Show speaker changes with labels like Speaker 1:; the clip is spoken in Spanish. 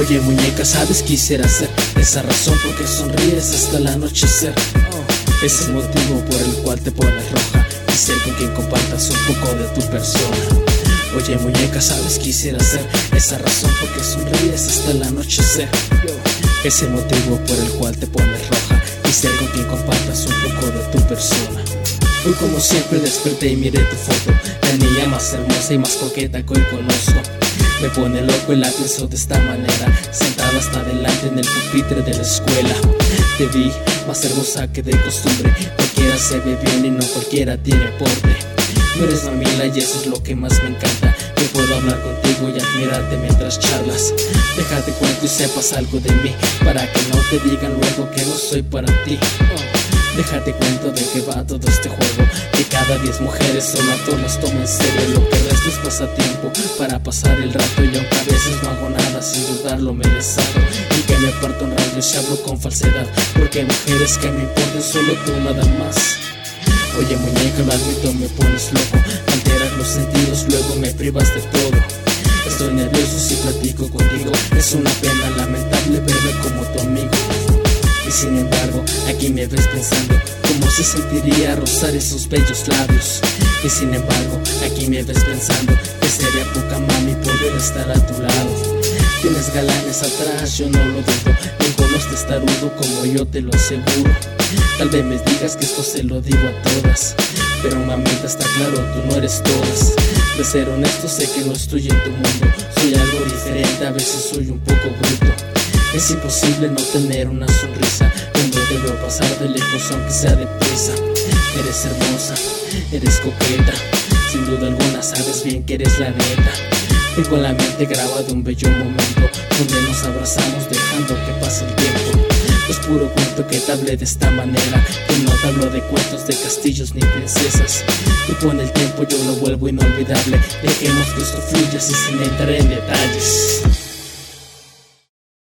Speaker 1: Oye muñeca, ¿sabes? Quisiera ser esa razón por qué sonríes hasta el anochecer. Es el motivo por el cual te pones roja y ser con quien compartas un poco de tu persona. Oye muñeca, ¿sabes? Quisiera ser esa razón por qué sonríes hasta el anochecer. Es el motivo por el cual te pones roja y ser con quien compartas un poco de tu persona. Hoy como siempre desperté y miré tu foto, la niña más hermosa y más coqueta que hoy conozco. Me pone loco y la pienso de esta manera, sentada hasta adelante en el pupitre de la escuela. Te vi más hermosa que de costumbre, cualquiera se ve bien y no cualquiera tiene porte. No eres mamila y eso es lo que más me encanta, que puedo hablar contigo y admirarte mientras charlas. Déjate cuento y sepas algo de mí, para que no te digan luego que no soy para ti. Déjate cuento de que va todo este juego, que cada 10 mujeres solo a todas las toma en serio. Lo que resta es pasatiempo para pasar el rato, y aunque a veces no hago nada, sin dudarlo me deshago. Y que me aparto en radio si hablo con falsedad, porque hay mujeres que me importan, solo tú nada más. Oye muñeca, lo admito, me pones loco, alteras los sentidos, luego me privas de todo. Estoy nervioso si platico contigo, es una pena lamentable verme como tu amigo. Y sin embargo, aquí me ves pensando cómo se sentiría rozar esos bellos labios. Y sin embargo, aquí me ves pensando que sería poca mami poder estar a tu lado. Tienes galanes atrás, yo no lo dudo, ninguno es testarudo como yo te lo aseguro. Tal vez me digas que esto se lo digo a todas, pero mamita, está claro, tú no eres todas. De ser honesto, sé que no estoy en tu mundo, soy algo diferente, a veces soy un poco bruto. Es imposible no tener una sonrisa cuando te veo pasar de lejos, aunque sea deprisa. Eres hermosa, eres coqueta, sin duda alguna sabes bien que eres la neta. Tengo en la mente grabado un bello momento donde nos abrazamos dejando que pase el tiempo. Es puro cuento que te hablé de esta manera, que no te hablo de cuentos de castillos ni princesas. Tú pon el tiempo, yo lo vuelvo inolvidable. Dejemos que esto fluya así sin entrar en detalles.